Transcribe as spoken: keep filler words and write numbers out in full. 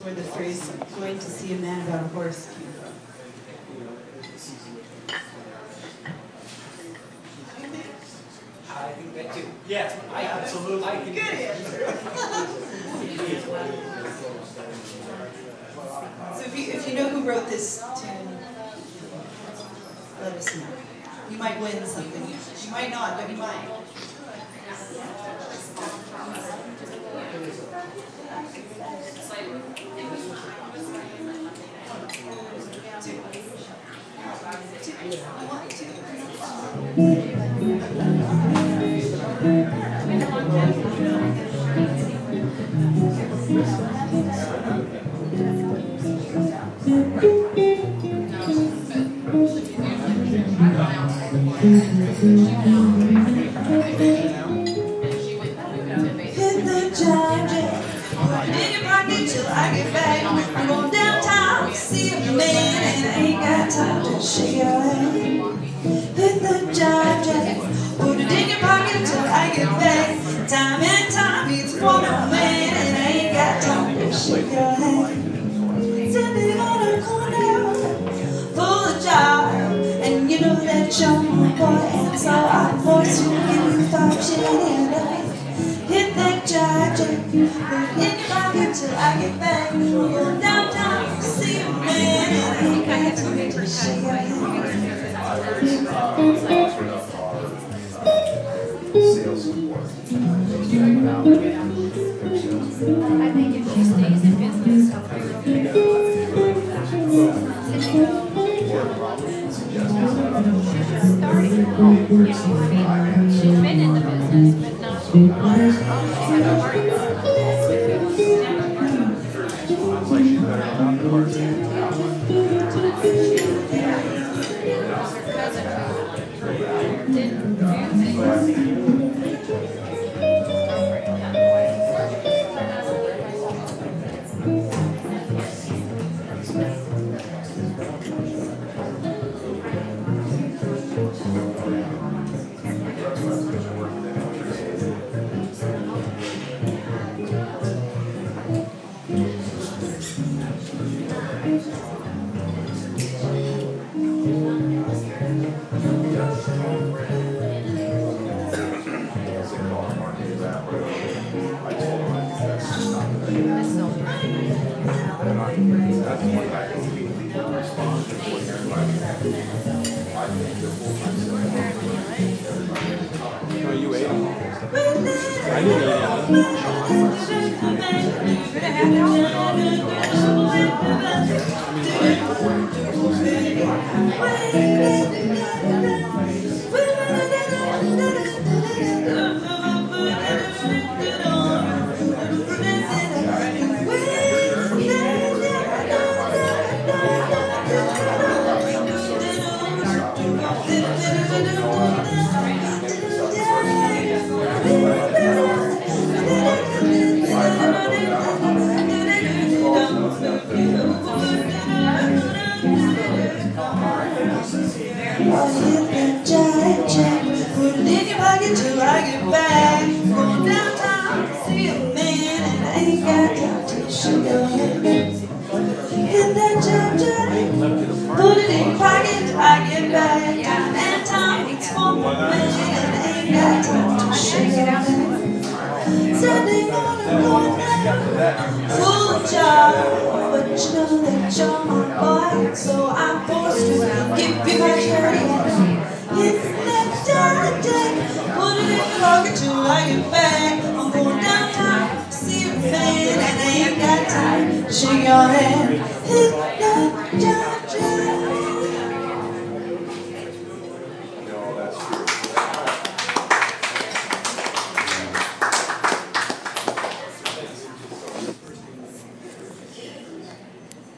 For the phrase, going to see a man about a horse. I think that too. Yeah, I absolutely. I think good answer. So if you if you know who wrote this tune, let us know. You might win something. You might not, but you might. Hit the charger, in your pocket till I get back. I'm going downtown, see a man, and I ain't got time to shake your hand. Hit the charger, put it in your pocket till I get back. Time and time meets one man, and I ain't got time to shake your hand. Standing on a corner, full of jar, and you know that you're my boy, and so I force you to give you five shillings. Hit that charger, put it in your pocket till I get back. We'll go downtown, see a man, and I ain't got time to shake your hand. Sales support. I think if she stays in business, she'll figure it out. She's starting, you know, I mean, she's been in the business, but not so much. She had a heart. Are you ate? I didn't Put it in your pocket till I get back. Going downtown, see a man, and I ain't got time to shake your hand. Hit that charger, put it in your pocket till I get back. Time and time, it's for my man, and I ain't got time to shake your hand. Standing on a corner, full of jar, but you know that you're my boy, so I'm forced to give you my shirt. Hit that charger, put it in your pocket till I get back. I'm going downtown, see a man, and I ain't got time to shake your hand. Hit that charger.